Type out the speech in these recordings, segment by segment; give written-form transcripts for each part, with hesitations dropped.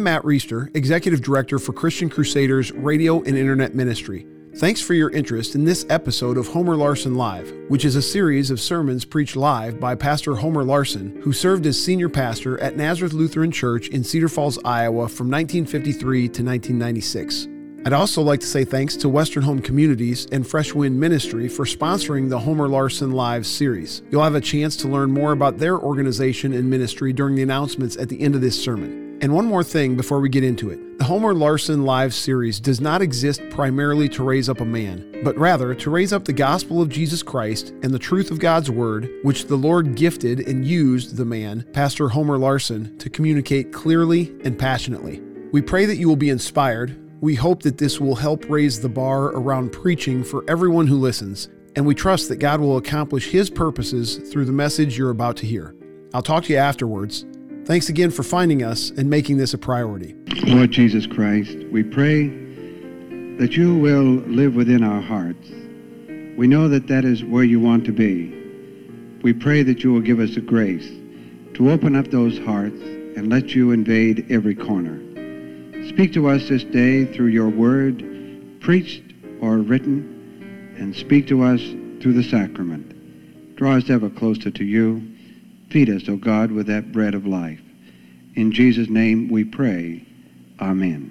Matt Reister, Executive Director for Christian Crusaders Radio and Internet Ministry. Thanks for your interest in this episode of Homer Larson Live, which is a series of sermons preached live by Pastor Homer Larson, who served as senior pastor at Nazareth Lutheran Church in Cedar Falls, Iowa from 1953 to 1996. I'd also like to say thanks to Western Home Communities and Fresh Wind Ministry for sponsoring the Homer Larson Live series. You'll have a chance to learn more about their organization and ministry during the announcements at the end of this sermon. And one more thing before we get into it. The Homer Larson Live series does not exist primarily to raise up a man, but rather to raise up the gospel of Jesus Christ and the truth of God's word, which the Lord gifted and used the man, Pastor Homer Larson, to communicate clearly and passionately. We pray that you will be inspired. We hope that this will help raise the bar around preaching for everyone who listens, and we trust that God will accomplish His purposes through the message you're about to hear. I'll talk to you afterwards. Thanks again for finding us and making this a priority. Lord Jesus Christ, we pray that you will live within our hearts. We know that that is where you want to be. We pray that you will give us the grace to open up those hearts and let you invade every corner. Speak to us this day through your word, preached or written, and speak to us through the sacrament. Draw us ever closer to you. Feed us, O God, with that bread of life. In Jesus' name we pray. Amen.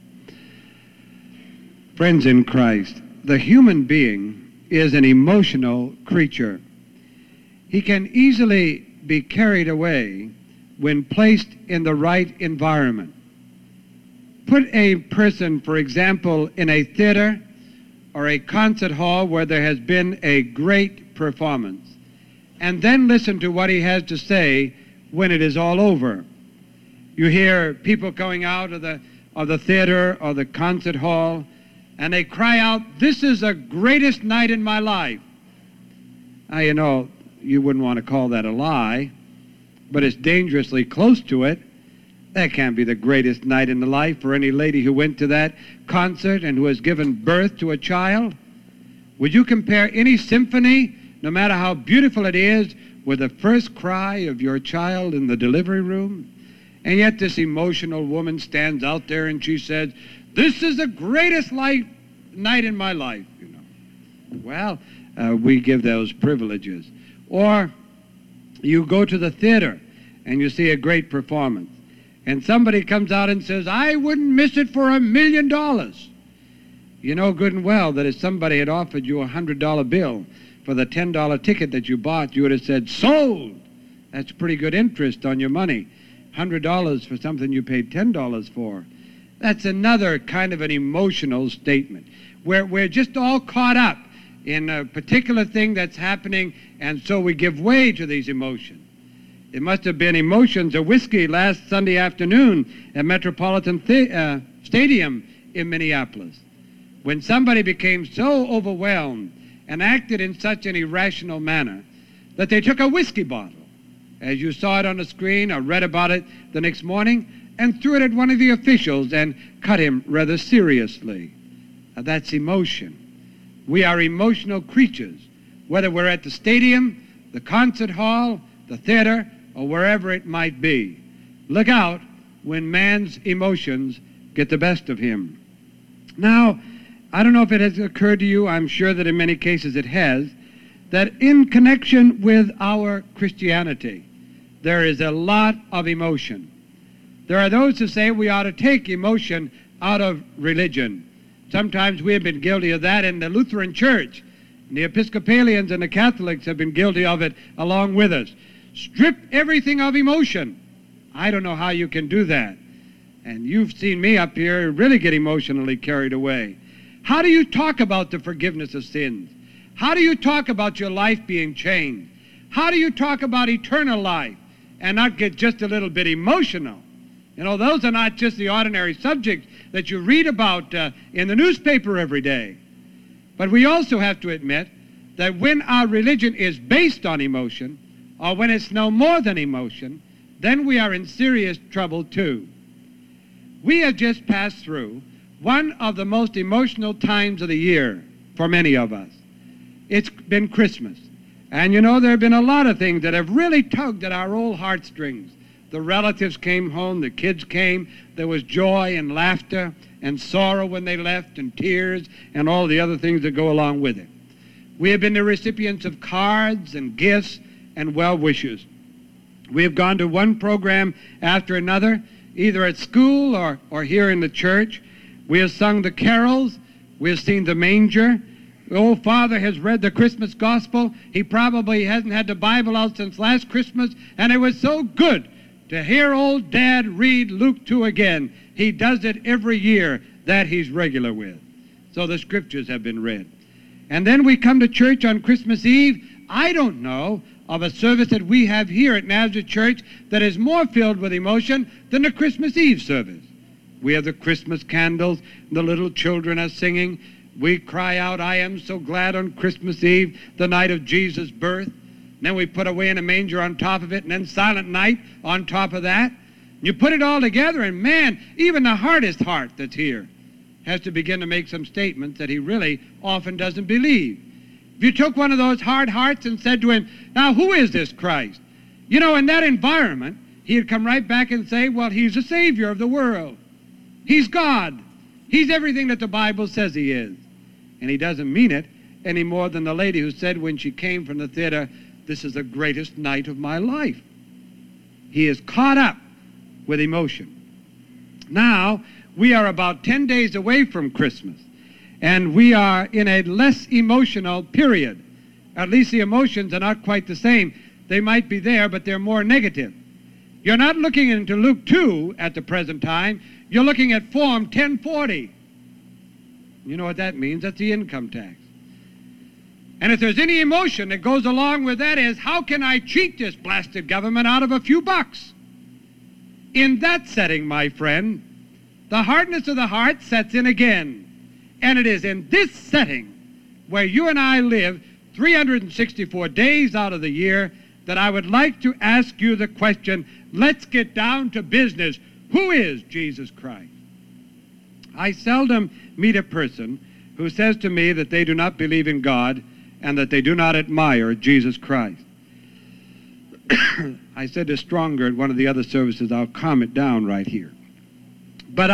Friends in Christ, the human being is an emotional creature. He can easily be carried away when placed in the right environment. Put a person, for example, in a theater or a concert hall where there has been a great performance, and then listen to what he has to say when it is all over. You hear people going out of the theater or the concert hall, and they cry out, "This is the greatest night in my life." Now, you know, you wouldn't want to call that a lie, but it's dangerously close to it. That can't be the greatest night in the life for any lady who went to that concert and who has given birth to a child. Would you compare any symphony, no matter how beautiful it is, with the first cry of your child in the delivery room? And yet this emotional woman stands out there and she says, "This is the greatest night in my life." You know. Well, we give those privileges. Or you go to the theater and you see a great performance, and somebody comes out and says, "I wouldn't miss it for $1 million." You know good and well that if somebody had offered you a $100 bill for the $10 ticket that you bought, you would have said, "Sold." That's pretty good interest on your money. $100 for something you paid $10 for. That's another kind of an emotional statement where we're just all caught up in a particular thing that's happening, and so we give way to these emotions. It must have been emotions of whiskey last Sunday afternoon at Metropolitan Stadium in Minneapolis, when somebody became so overwhelmed and acted in such an irrational manner that they took a whiskey bottle, as you saw it on the screen or read about it the next morning, and threw it at one of the officials and cut him rather seriously. That's emotion. We are emotional creatures, whether we're at the stadium, the concert hall, the theater, or wherever it might be. Look out when man's emotions get the best of him. Now, I don't know if it has occurred to you, I'm sure that in many cases it has, that in connection with our Christianity, there is a lot of emotion. There are those who say we ought to take emotion out of religion. Sometimes we have been guilty of that in the Lutheran Church. And the Episcopalians and the Catholics have been guilty of it along with us. Strip everything of emotion. I don't know how you can do that. And you've seen me up here really get emotionally carried away. How do you talk about the forgiveness of sins? How do you talk about your life being changed? How do you talk about eternal life and not get just a little bit emotional? You know, those are not just the ordinary subjects that you read about in the newspaper every day. But we also have to admit that when our religion is based on emotion, or when it's no more than emotion, then we are in serious trouble too. We have just passed through one of the most emotional times of the year for many of us. It's been Christmas. And you know, there have been a lot of things that have really tugged at our old heartstrings. The relatives came home, the kids came. There was joy and laughter and sorrow when they left, and tears and all the other things that go along with it. We have been the recipients of cards and gifts and well wishes. We have gone to one program after another, either at school or here in the church. We have sung the carols. We have seen the manger. The old father has read the Christmas gospel. He probably hasn't had the Bible out since last Christmas, and it was so good to hear old Dad read Luke 2 again. He does it every year that he's regular with. So the scriptures have been read. And then we come to church on Christmas Eve. I don't know of a service that we have here at Nazareth Church that is more filled with emotion than the Christmas Eve service. We have the Christmas candles, and the little children are singing. We cry out, "I am so glad," on Christmas Eve, the night of Jesus' birth. Then we put away in a manger on top of it, and then Silent Night on top of that. You put it all together, and man, even the hardest heart that's here has to begin to make some statements that he really often doesn't believe. If you took one of those hard hearts and said to him, "Now, who is this Christ?" You know, in that environment, he'd come right back and say, "Well, he's the Savior of the world. He's God. He's everything that the Bible says he is." And he doesn't mean it any more than the lady who said when she came from the theater, "This is the greatest night of my life." He is caught up with emotion. Now, we are about 10 days away from Christmas, and we are in a less emotional period. At least the emotions are not quite the same. They might be there, but they're more negative. You're not looking into Luke 2 at the present time. You're looking at Form 1040. You know what that means? That's the income tax. And if there's any emotion that goes along with that is, how can I cheat this blasted government out of a few bucks? In that setting, my friend, the hardness of the heart sets in again. And it is in this setting where you and I live 364 days out of the year that I would like to ask you the question, let's get down to business. Who is Jesus Christ? I seldom meet a person who says to me that they do not believe in God and that they do not admire Jesus Christ. I said this stronger at one of the other services. I'll calm it down right here. But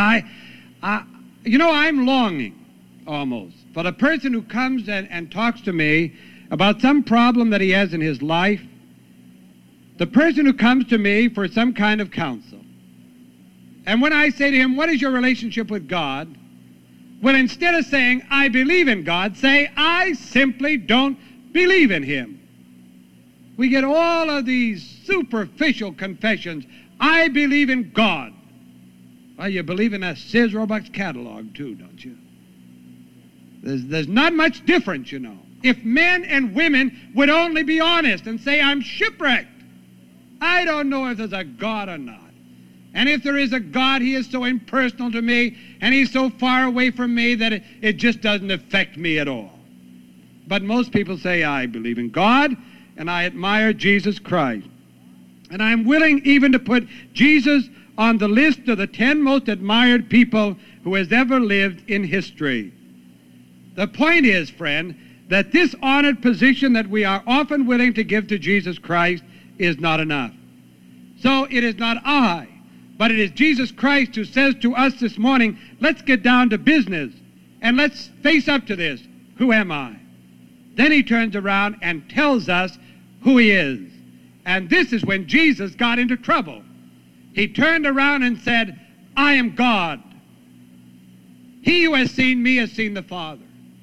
I'm longing almost for the person who comes and talks to me about some problem that he has in his life, the person who comes to me for some kind of counsel. And when I say to him, "What is your relationship with God?" well, instead of saying, "I believe in God," say, "I simply don't believe in him." We get all of these superficial confessions. "I believe in God." Well, you believe in a Sears Roebuck's catalog too, don't you? There's not much difference, you know. If men and women would only be honest and say, "I'm shipwrecked. I don't know if there's a God or not. And if there is a God, he is so impersonal to me, and he's so far away from me that it just doesn't affect me at all." But most people say, "I believe in God, and I admire Jesus Christ. And I'm willing even to put Jesus on the list of the 10 most admired people who has ever lived in history." The point is, friend, that this honored position that we are often willing to give to Jesus Christ is not enough. So it is not I, but it is Jesus Christ who says to us this morning, let's get down to business and let's face up to this. Who am I? Then he turns around and tells us who he is. And this is when Jesus got into trouble. He turned around and said, "I am God. He who has seen me has seen the Father.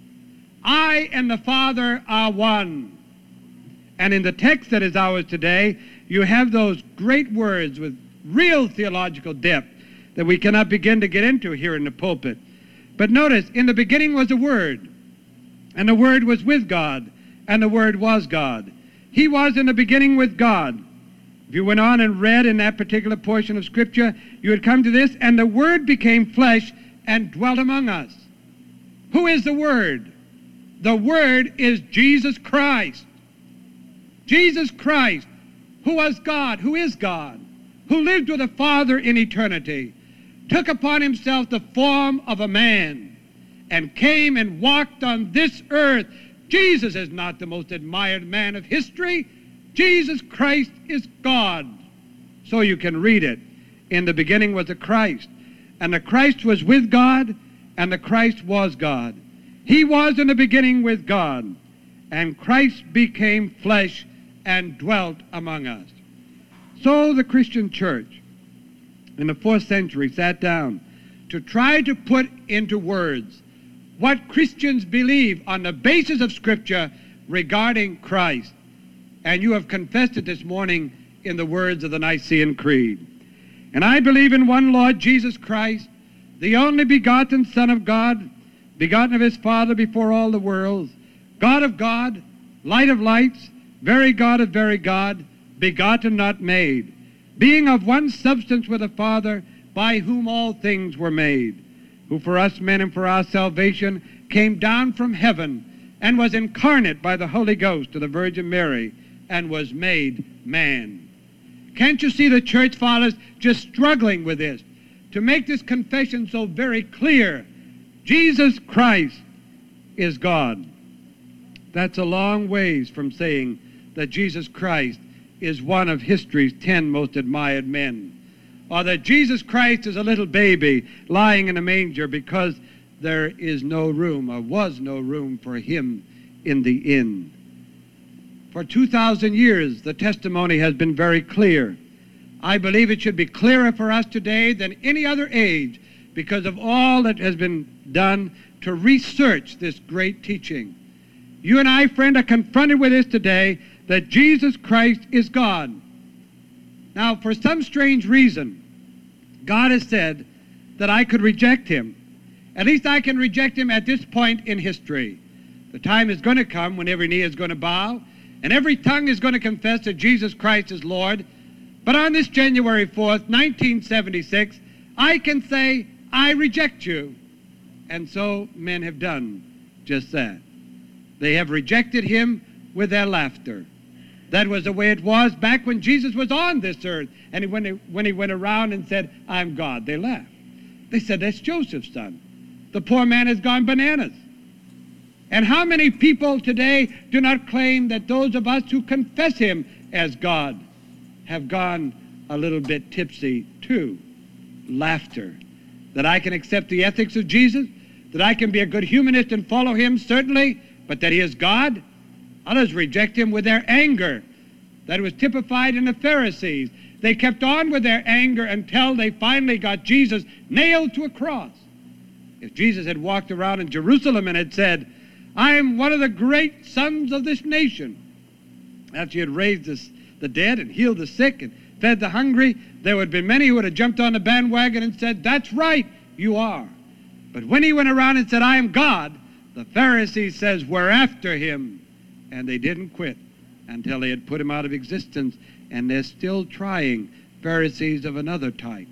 I and the Father are one." And in the text that is ours today, you have those great words with real theological depth that we cannot begin to get into here in the pulpit. But notice, in the beginning was a Word, and the Word was with God, and the Word was God. He was in the beginning with God. If you went on and read in that particular portion of Scripture, you would come to this, and the Word became flesh and dwelt among us. Who is the Word? The Word is Jesus Christ. Jesus Christ, who was God, who is God, who lived with the Father in eternity, took upon himself the form of a man and came and walked on this earth. Jesus is not the most admired man of history. Jesus Christ is God. So you can read it. In the beginning was the Christ, and the Christ was with God, and the Christ was God. He was in the beginning with God, and Christ became flesh and dwelt among us. So the Christian church in the 4th century sat down to try to put into words what Christians believe on the basis of Scripture regarding Christ. And you have confessed it this morning in the words of the Nicene Creed. And I believe in one Lord Jesus Christ, the only begotten Son of God, begotten of his Father before all the worlds, God of God, light of lights, very God of very God, begotten, not made, being of one substance with the Father, by whom all things were made, who for us men and for our salvation came down from heaven and was incarnate by the Holy Ghost to the Virgin Mary and was made man. Can't you see the church fathers just struggling with this to make this confession so very clear? Jesus Christ is God. That's a long ways from saying that Jesus Christ is one of history's 10 most admired men, or that Jesus Christ is a little baby lying in a manger because there is no room, or was no room, for him in the inn. For 2,000 years, the testimony has been very clear. I believe it should be clearer for us today than any other age because of all that has been done to research this great teaching. You and I, friend, are confronted with this today, that Jesus Christ is God. Now, for some strange reason, God has said that I could reject him. At least I can reject him at this point in history. The time is going to come when every knee is going to bow and every tongue is going to confess that Jesus Christ is Lord. But on this January 4th, 1976, I can say, I reject you. And so men have done just that. They have rejected him with their laughter. That was the way it was back when Jesus was on this earth. And when he went around and said, I'm God, they laughed. They said, that's Joseph's son. The poor man has gone bananas. And how many people today do not claim that those of us who confess him as God have gone a little bit tipsy too? Laughter. That I can accept the ethics of Jesus, that I can be a good humanist and follow him, certainly, but that he is God? Others reject him with their anger. That was typified in the Pharisees. They kept on with their anger until they finally got Jesus nailed to a cross. If Jesus had walked around in Jerusalem and had said, I am one of the great sons of this nation, after he had raised the dead and healed the sick and fed the hungry, there would have been many who would have jumped on the bandwagon and said, that's right, you are. But when he went around and said, I am God, the Pharisees says, we're after him. And they didn't quit until they had put him out of existence. And they're still trying, Pharisees of another type,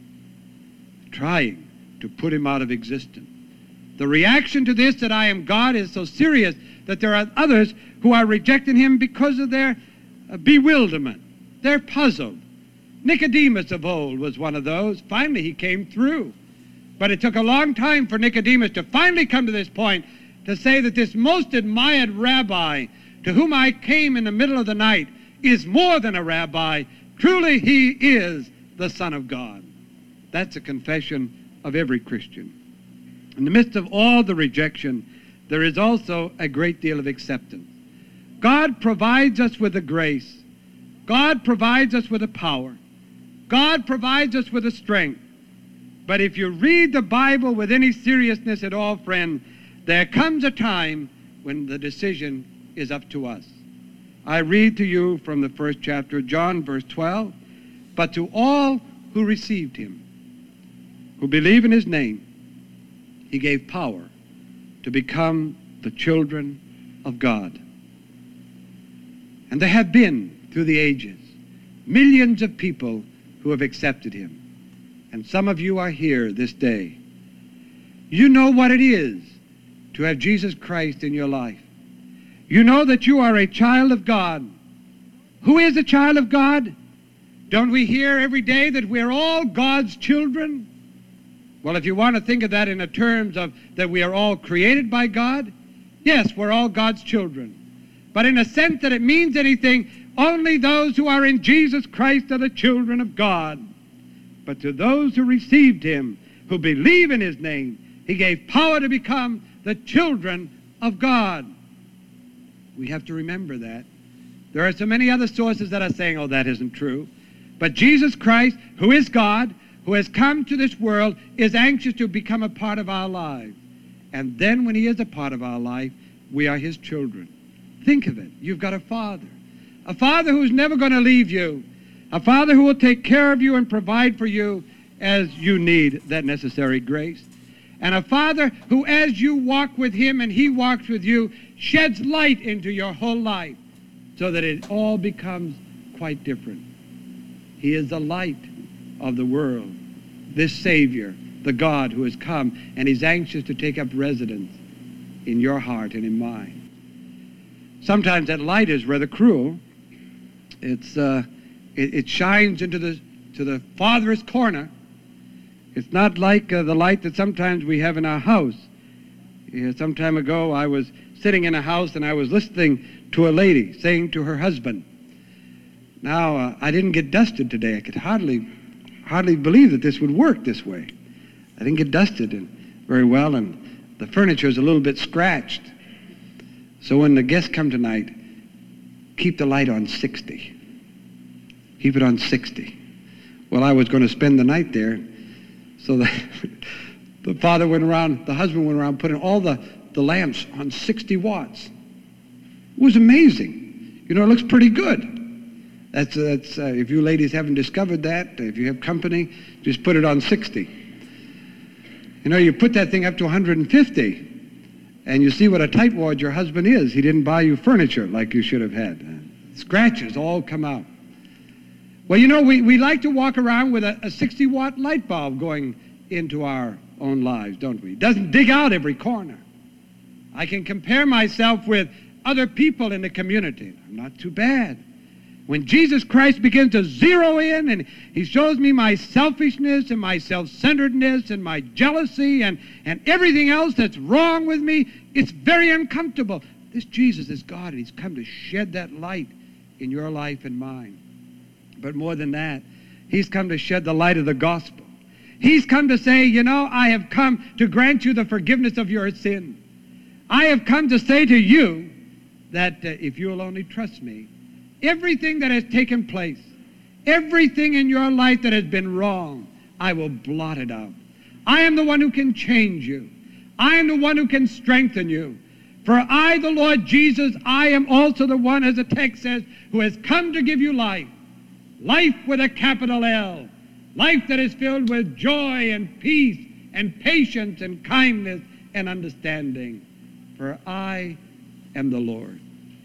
trying to put him out of existence. The reaction to this, that I am God, is so serious that there are others who are rejecting him because of their bewilderment. They're puzzled. Nicodemus of old was one of those. Finally, he came through. But it took a long time for Nicodemus to finally come to this point to say that this most admired rabbi to whom I came in the middle of the night is more than a rabbi. Truly, he is the Son of God. That's a confession of every Christian. In the midst of all the rejection, there is also a great deal of acceptance. God provides us with the grace. God provides us with the power. God provides us with the strength. But if you read the Bible with any seriousness at all, friend, there comes a time when the decision is up to us. I read to you from the 1st chapter of John, verse 12, but to all who received him, who believe in his name, he gave power to become the children of God. And there have been, through the ages, millions of people who have accepted him. And some of you are here this day. You know what it is to have Jesus Christ in your life. You know that you are a child of God. Who is a child of God? Don't we hear every day that we're all God's children? Well, if you want to think of that in the terms of that we are all created by God, yes, we're all God's children. But in a sense that it means anything, Only those who are in Jesus Christ are the children of God. But to those who received him, who believe in his name, he gave power to become the children of God. We have to remember that. There are so many other sources that are saying, oh, that isn't true. But Jesus Christ, who is God, who has come to this world, is anxious to become a part of our lives. And then when he is a part of our life, we are his children. Think of it. You've got a father who's never going to leave you, a father who will take care of you and provide for you as you need that necessary grace, and a father who, as you walk with him and he walks with you, sheds light into your whole life so that it all becomes quite different. He is the light of the world, this Savior, the God who has come, and he's anxious to take up residence in your heart and in mine. Sometimes that light is rather cruel. It shines into the farthest corner. It's not like the light that sometimes we have in our house. Some time ago, I was sitting in a house and I was listening to a lady saying to her husband, now, I didn't get dusted today. I could hardly believe that this would work this way. I didn't get dusted very well, and the furniture is a little bit scratched. So when the guests come tonight, keep the light on 60. Keep it on 60. Well, I was going to spend the night there, so the husband went around putting all the lamps on 60 watts. It was amazing. You know, it looks pretty good. That's if you ladies haven't discovered that, if you have company, just put it on 60. You know, you put that thing up to 150, and you see what a tightwad your husband is. He didn't buy you furniture like you should have had. Scratches all come out. Well, you know, we like to walk around with a 60-watt light bulb going into our own lives, don't we? It doesn't dig out every corner. I can compare myself with other people in the community. I'm not too bad. When Jesus Christ begins to zero in and he shows me my selfishness and my self-centeredness and my jealousy and everything else that's wrong with me, it's very uncomfortable. This Jesus is God, and he's come to shed that light in your life and mine. But more than that, he's come to shed the light of the gospel. He's come to say, you know, I have come to grant you the forgiveness of your sin. I have come to say to you that if you will only trust me, everything that has taken place, everything in your life that has been wrong, I will blot it out. I am the one who can change you. I am the one who can strengthen you. For I, the Lord Jesus, I am also the one, as the text says, who has come to give you life. Life with a capital L. Life that is filled with joy and peace and patience and kindness and understanding. For I am the Lord.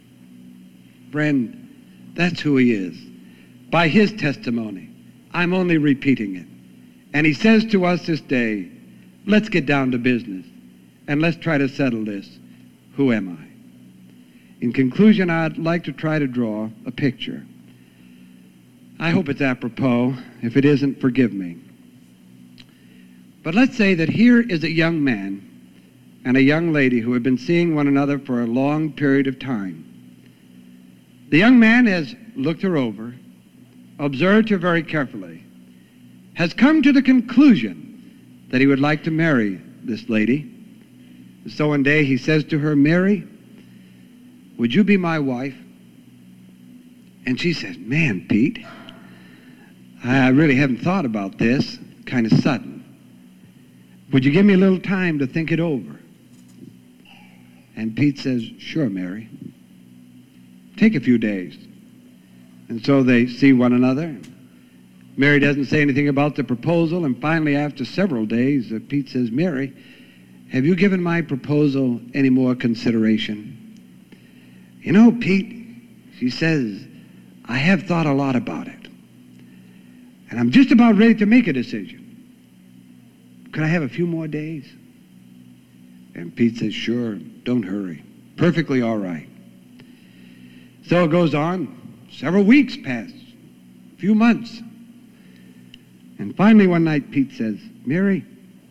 Friend, that's who he is. By his testimony, I'm only repeating it. And he says to us this day, let's get down to business and let's try to settle this. Who am I? In conclusion, I'd like to try to draw a picture. I hope it's apropos. If it isn't, forgive me. But let's say that here is a young man and a young lady who have been seeing one another for a long period of time. The young man has looked her over, observed her very carefully, has come to the conclusion that he would like to marry this lady. So one day he says to her, Mary, would you be my wife? And she says, man, Pete, I really haven't thought about this, kind of sudden. Would you give me a little time to think it over? And Pete says, sure, Mary. Take a few days. And so they see one another. Mary doesn't say anything about the proposal, and finally, after several days, Pete says, Mary, have you given my proposal any more consideration? You know, Pete, she says, I have thought a lot about it, and I'm just about ready to make a decision. Could I have a few more days? And Pete says, sure, don't hurry. Perfectly all right. So it goes on. Several weeks pass, a few months. And finally one night Pete says, Mary,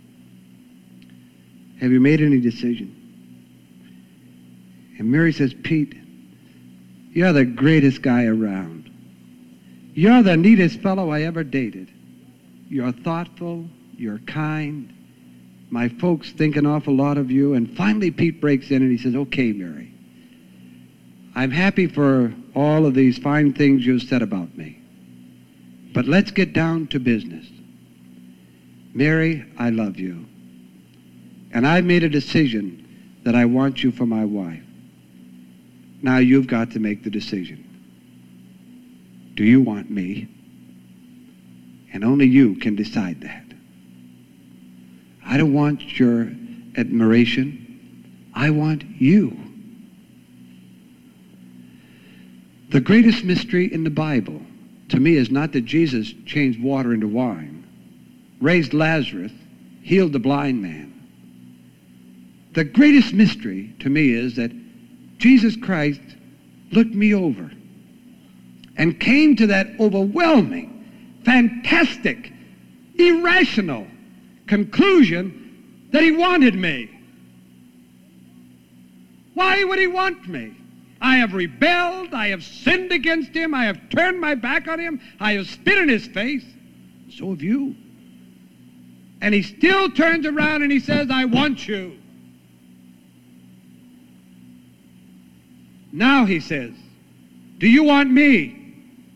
have you made any decision? And Mary says, Pete, You're the greatest guy around. You're the neatest fellow I ever dated. You're thoughtful. You're kind. My folks think an awful lot of you. And finally Pete breaks in and he says, okay, Mary, I'm happy for all of these fine things you've said about me. But let's get down to business. Mary, I love you. And I've made a decision that I want you for my wife. Now you've got to make the decision. Do you want me? And only you can decide that. I don't want your admiration. I want you. The greatest mystery in the Bible, to me, is not that Jesus changed water into wine, raised Lazarus, healed the blind man. The greatest mystery to me is that Jesus Christ looked me over and came to that overwhelming, fantastic, irrational conclusion that he wanted me. Why would he want me? I have rebelled, I have sinned against him, I have turned my back on him, I have spit in his face. So have you. And he still turns around and he says, I want you. Now he says, do you want me?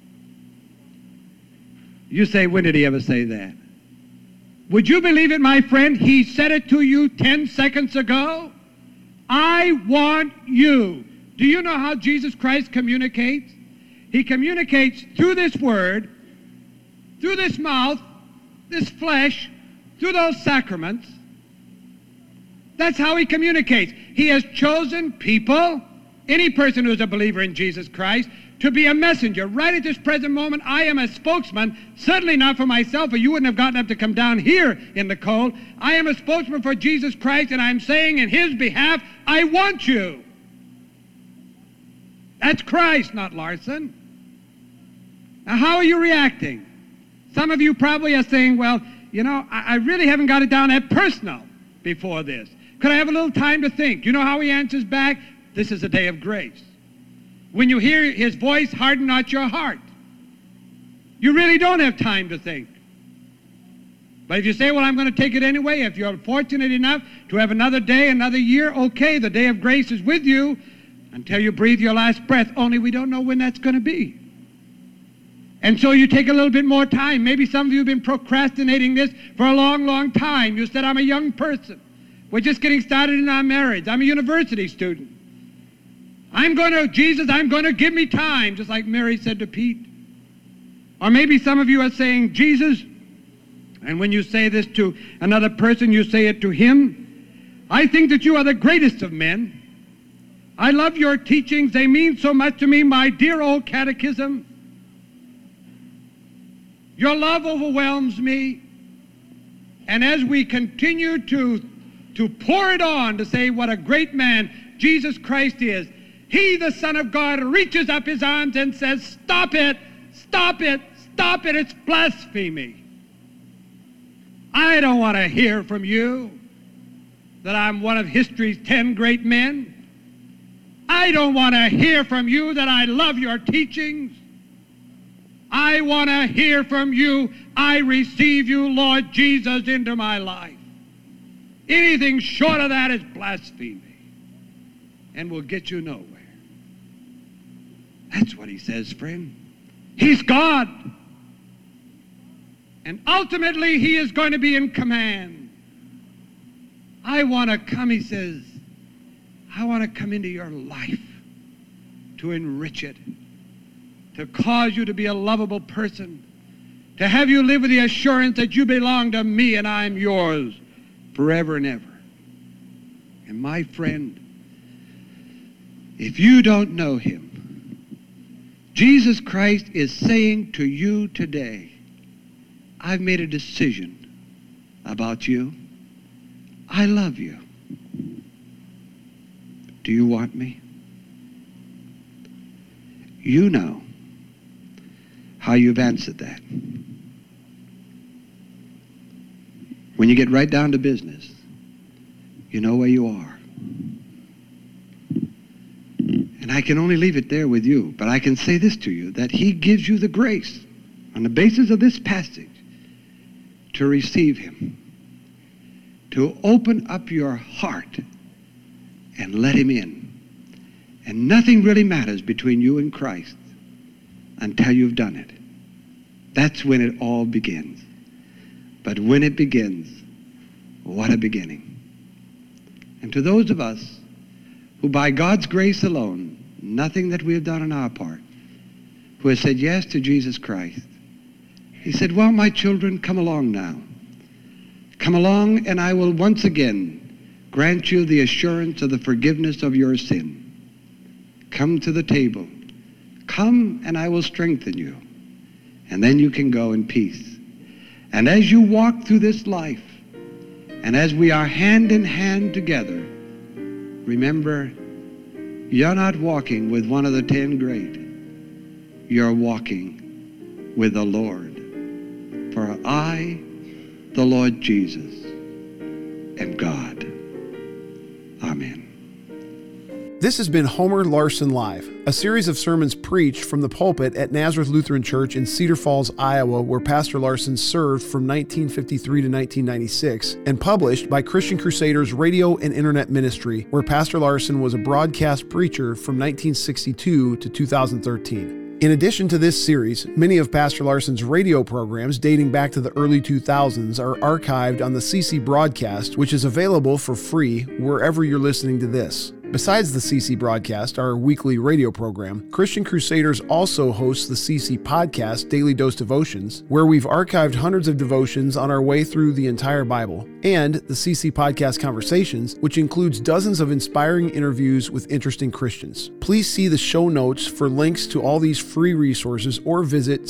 You say, when did he ever say that? Would you believe it, my friend? He said it to you 10 seconds ago. I want you. Do you know how Jesus Christ communicates? He communicates through this word, through this mouth, this flesh, through those sacraments. That's how he communicates. He has chosen people, any person who is a believer in Jesus Christ, to be a messenger. Right at this present moment, I am a spokesman, certainly not for myself, or you wouldn't have gotten up to come down here in the cold. I am a spokesman for Jesus Christ, and I'm saying in his behalf, I want you. That's Christ, not Larson. Now, how are you reacting? Some of you probably are saying, well, you know, I really haven't got it down that personal before this. Could I have a little time to think? You know how he answers back? This is a day of grace. When you hear his voice, harden not your heart. You really don't have time to think. But if you say, well, I'm going to take it anyway, if you're fortunate enough to have another day, another year, okay, the day of grace is with you until you breathe your last breath, only we don't know when that's going to be. And so you take a little bit more time. Maybe some of you have been procrastinating this for a long, long time. You said, I'm a young person. We're just getting started in our marriage. I'm a university student. Jesus, I'm going to give me time, just like Mary said to Pete. Or maybe some of you are saying, Jesus, and when you say this to another person, you say it to him, I think that you are the greatest of men. I love your teachings. They mean so much to me, my dear old catechism. Your love overwhelms me. And as we continue to pour it on to say what a great man Jesus Christ is, he, the Son of God, reaches up his arms and says, stop it, stop it, stop it, it's blasphemy. I don't want to hear from you that I'm one of history's 10 great men. I don't want to hear from you that I love your teachings. I want to hear from you, I receive you, Lord Jesus, into my life. Anything short of that is blasphemy and will get you nowhere. That's what he says, friend. He's God. And ultimately, he is going to be in command. I want to come, he says, I want to come into your life to enrich it, to cause you to be a lovable person, to have you live with the assurance that you belong to me and I'm yours forever and ever. And my friend, if you don't know him, Jesus Christ is saying to you today, I've made a decision about you. I love you. Do you want me? You know how you've answered that. When you get right down to business, you know where you are. And I can only leave it there with you, but I can say this to you, that he gives you the grace on the basis of this passage to receive him, to open up your heart and let him in. And nothing really matters between you and Christ until you've done it. That's when it all begins. But when it begins, what a beginning. And to those of us who by God's grace alone, nothing that we have done on our part, who has said yes to Jesus Christ, he said, well, my children, come along now. Come along, and I will once again grant you the assurance of the forgiveness of your sin. Come to the table. Come, and I will strengthen you. And then you can go in peace. And as you walk through this life, and as we are hand in hand together, remember, you're not walking with one of the 10 great. You're walking with the Lord. For I, the Lord Jesus, am God. Amen. This has been Homer Larson Live, a series of sermons preached from the pulpit at Nazareth Lutheran Church in Cedar Falls, Iowa, where Pastor Larson served from 1953 to 1996, and published by Christian Crusaders Radio and Internet Ministry, where Pastor Larson was a broadcast preacher from 1962 to 2013. In addition to this series, many of Pastor Larson's radio programs dating back to the early 2000s are archived on the CC Broadcast, which is available for free wherever you're listening to this. Besides the CC Broadcast, our weekly radio program, Christian Crusaders also hosts the CC Podcast, Daily Dose Devotions, where we've archived hundreds of devotions on our way through the entire Bible, and the CC Podcast Conversations, which includes dozens of inspiring interviews with interesting Christians. Please see the show notes for links to all these free resources or visit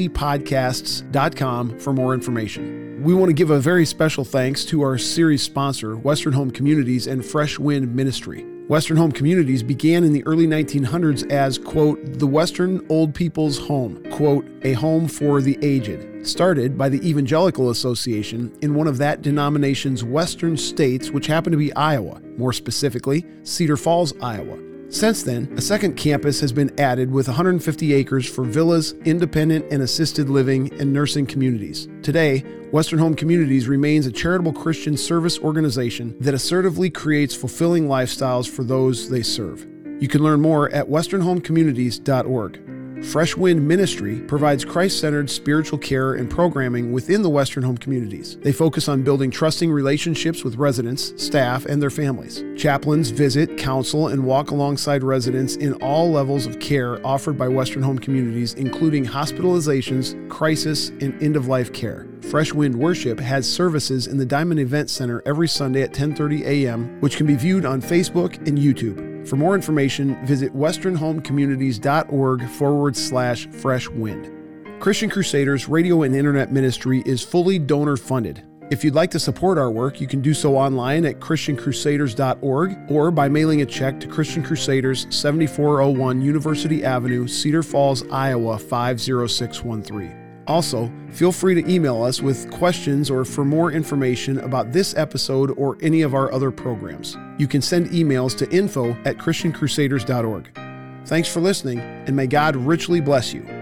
ccpodcasts.com for more information. We want to give a very special thanks to our series sponsor, Western Home Communities and Fresh Wind Ministry. Western Home Communities began in the early 1900s as, quote, the Western Old People's Home, quote, a home for the aged, started by the Evangelical Association in one of that denomination's western states, which happened to be Iowa, more specifically, Cedar Falls, Iowa. Since then, a second campus has been added with 150 acres for villas, independent and assisted living, and nursing communities. Today, Western Home Communities remains a charitable Christian service organization that assertively creates fulfilling lifestyles for those they serve. You can learn more at westernhomecommunities.org. Fresh Wind Ministry provides Christ-centered spiritual care and programming within the Western Home Communities. They focus on building trusting relationships with residents, staff, and their families. Chaplains visit, counsel, and walk alongside residents in all levels of care offered by Western Home Communities, including hospitalizations, crisis, and end-of-life care. Fresh Wind Worship has services in the Diamond Event Center every Sunday at 10:30 a.m., which can be viewed on Facebook and YouTube. For more information, visit westernhomecommunities.org/freshwind. Christian Crusaders Radio and Internet Ministry is fully donor-funded. If you'd like to support our work, you can do so online at christiancrusaders.org or by mailing a check to Christian Crusaders, 7401 University Avenue, Cedar Falls, Iowa, 50613. Also, feel free to email us with questions or for more information about this episode or any of our other programs. You can send emails to info@christiancrusaders.org. Thanks for listening, and may God richly bless you.